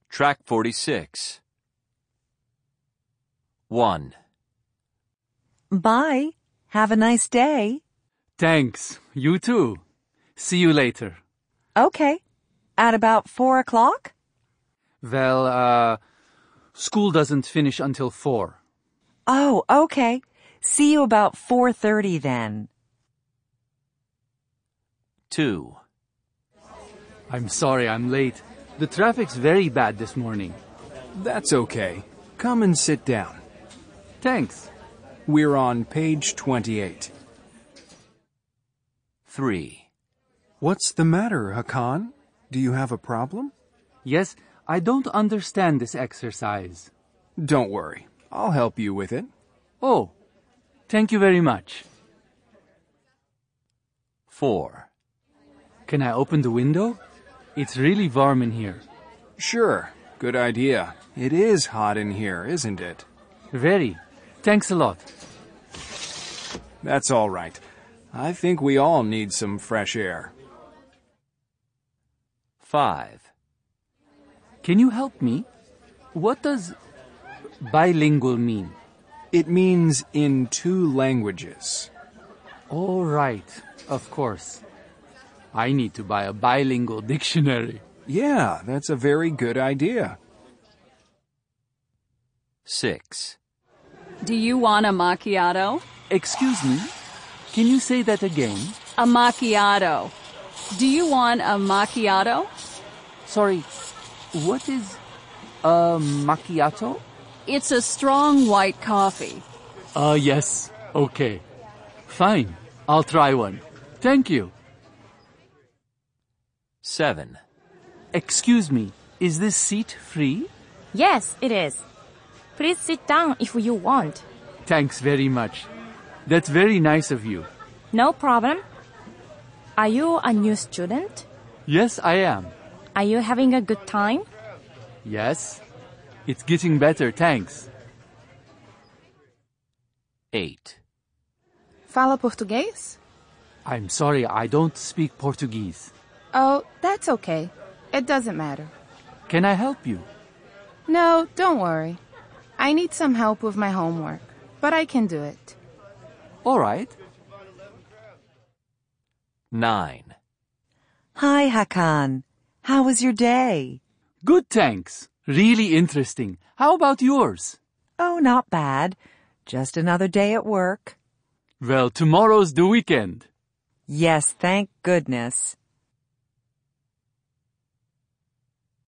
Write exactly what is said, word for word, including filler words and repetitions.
Track forty-six. one. Bye. Have a nice day. Thanks. You too. See you later. Okay. At about four o'clock? Well, uh, school doesn't finish until four. Oh, okay. See you about four thirty then. two. I'm sorry I'm late. The traffic's very bad this morning. That's okay. Come and sit down. Thanks. We're on page twenty-eight. three. What's the matter, Hakan? Do you have a problem? Yes, I don't understand this exercise. Don't worry. I'll help you with it. Oh, thank you very much. four. Can I open the window? It's really warm in here. Sure. Good idea. It is hot in here, isn't it? Very. Thanks a lot. That's all right. I think we all need some fresh air. five. Can you help me? What does bilingual mean? It means in two languages. All right, of course. I need to buy a bilingual dictionary. Yeah, that's a very good idea. six. Do you want a macchiato? Excuse me, can you say that again? A macchiato. Do you want a macchiato? Sorry, what is a macchiato? It's a strong white coffee. Ah, uh, yes. Okay. Fine. I'll try one. Thank you. seven. Excuse me, is this seat free? Yes, it is. Please sit down if you want. Thanks very much. That's very nice of you. No problem. Are you a new student? Yes, I am. Are you having a good time? Yes. It's getting better, thanks. eight. Fala português? I'm sorry, I don't speak Portuguese. Oh, that's okay. It doesn't matter. Can I help you? No, don't worry. I need some help with my homework, but I can do it. All right. nine. Hi, Hakan. How was your day? Good, thanks. Really interesting. How about yours? Oh, not bad. Just another day at work. Well, tomorrow's the weekend. Yes, thank goodness.